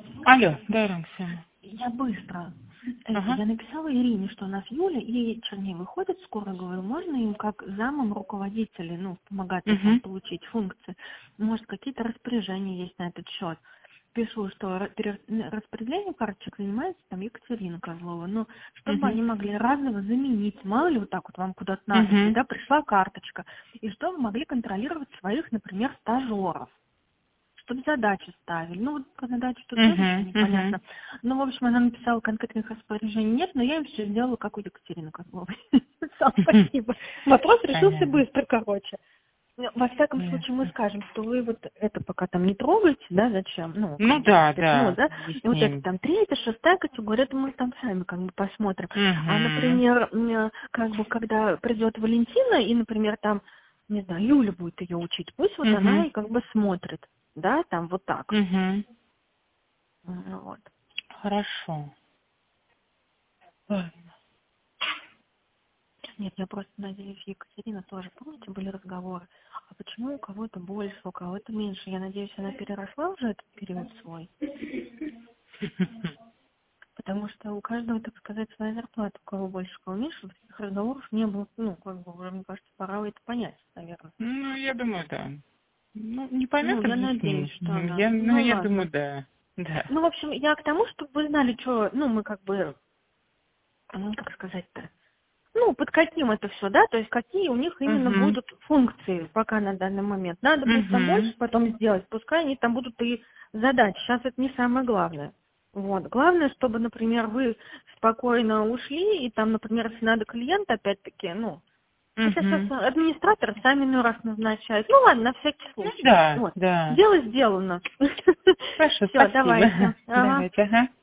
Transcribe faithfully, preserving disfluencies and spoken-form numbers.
Алло, да, Роксана. Я быстро. Это, Ага. я написала Ирине, что у нас Юля и Черней выходит скоро, говорю, можно им как замом руководителей, ну, помогать там Угу. получить функции, может, какие-то распоряжения есть на этот счет. Пишу, что ра- пере- распределением карточек занимается там Екатерина Козлова, но чтобы Угу. они могли разово заменить, мало ли вот так вот вам куда-то надо, Угу. да, пришла карточка, и чтобы могли контролировать своих, например, стажеров, чтобы задачи ставили. Ну, вот про задачи тут тоже еще Угу. Угу. непонятно. Ну, в общем, она написала, конкретных распоряжений нет, но я им все сделала, как у Екатерины Козловой. Спасибо. Вопрос решился Понятно. быстро, короче. Ну, во всяком случае, мы Ясно. скажем, что вы вот это пока там не трогаете, да, зачем? Ну, как Ну бы, да, ну, да, да, и вот это объясним. там третья, шестая категория, это мы там сами как бы посмотрим. А, Угу. например, м, как бы, когда придет Валентина, и, например, там, не знаю, Юля будет ее учить, пусть вот она Угу. и как бы смотрит, да, там вот так. Угу. Ну, вот. Хорошо. Ладно. Нет, я просто надеюсь, Екатерина тоже, помните, были разговоры, а почему у кого-то больше, у кого-то меньше? Я надеюсь, она переросла уже этот период свой. Потому что у каждого, так сказать, своя зарплата, у кого больше, у кого меньше, таких разговоров не было, ну, как бы уже, мне кажется, пора это понять, наверное. Ну, я думаю, да. Ну, не Ну, поймет, я надеюсь, объясним. что Ну, да. я, ну, Ну, я ладно. думаю, да. Да. Ну, в общем, я к тому, чтобы вы знали, что, ну, мы как бы, ну, как сказать-то, ну, под каким это все, да, то есть какие у них именно Угу. будут функции пока на данный момент. Надо будет там Угу. больше потом сделать, пускай они там будут и задачи. Сейчас это не самое главное. Вот. Главное, чтобы, например, вы спокойно ушли, и там, например, если надо клиента, опять-таки, ну, хотя сейчас Угу. администраторы сами иной раз назначают. Ну ладно, на всякий Ну случай. да, Вот. да. Дело сделано. Хорошо, Все, спасибо. давайте. Ага. Давайте, ага.